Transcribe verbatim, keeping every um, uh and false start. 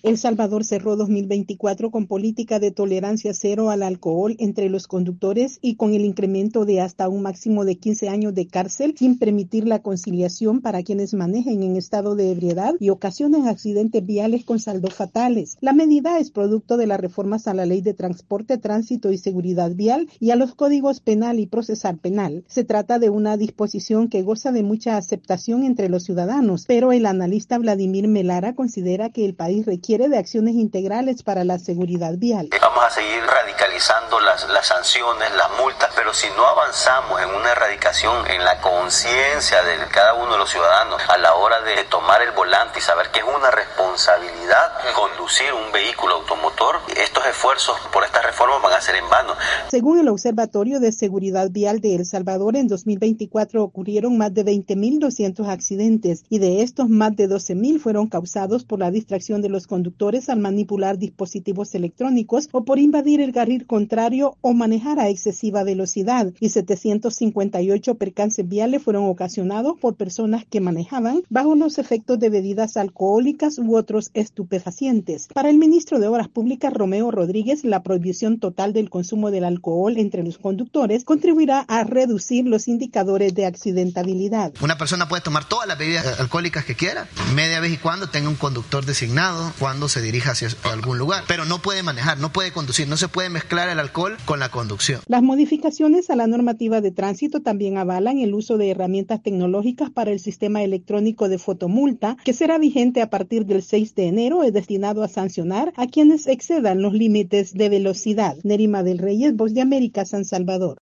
El Salvador cerró dos mil veinticuatro con política de tolerancia cero al alcohol entre los conductores y con el incremento de hasta un máximo de quince años de cárcel sin permitir la conciliación para quienes manejen en estado de ebriedad y ocasionen accidentes viales con saldos fatales. La medida es producto de las reformas a la Ley de Transporte, Tránsito y Seguridad Vial y a los códigos penal y procesal penal. Se trata de una disposición que goza de mucha aceptación entre los ciudadanos, pero el analista Vladimir Melara considera que el país requiere de acciones integrales para la seguridad vial. Vamos a seguir radicalizando las, las sanciones, las multas, pero si no avanzamos en una erradicación en la conciencia de cada uno de los ciudadanos a la hora de tomar el volante y saber que es una responsabilidad conducir un vehículo automotor, estos esfuerzos por estas reformas van a ser en vano. Según el Observatorio de Seguridad Vial de El Salvador, en dos mil veinticuatro ocurrieron más de veinte mil doscientos accidentes y de estos más de doce mil fueron causados por la distracción de los conductores al manipular dispositivos electrónicos o por invadir el carril contrario o manejar a excesiva velocidad, y setecientos cincuenta y ocho percances viales fueron ocasionados por personas que manejaban bajo los efectos de bebidas alcohólicas u otros estupefacientes. Para el ministro de Obras Públicas, Romeo Rodríguez, la prohibición total del consumo del alcohol entre los conductores contribuirá a reducir los indicadores de accidentabilidad. Una persona puede tomar todas las bebidas alcohólicas que quiera, media vez y cuando tenga un conductor designado, cuando se dirija hacia algún lugar, pero no puede manejar, no puede conducir, no se puede mezclar el alcohol con la conducción. Las modificaciones a la normativa de tránsito también avalan el uso de herramientas tecnológicas para el sistema electrónico de fotomulta, que será vigente a partir del seis de enero, es destinado a sancionar a quienes excedan los límites de velocidad. Nerima del Reyes, Voz de América, San Salvador.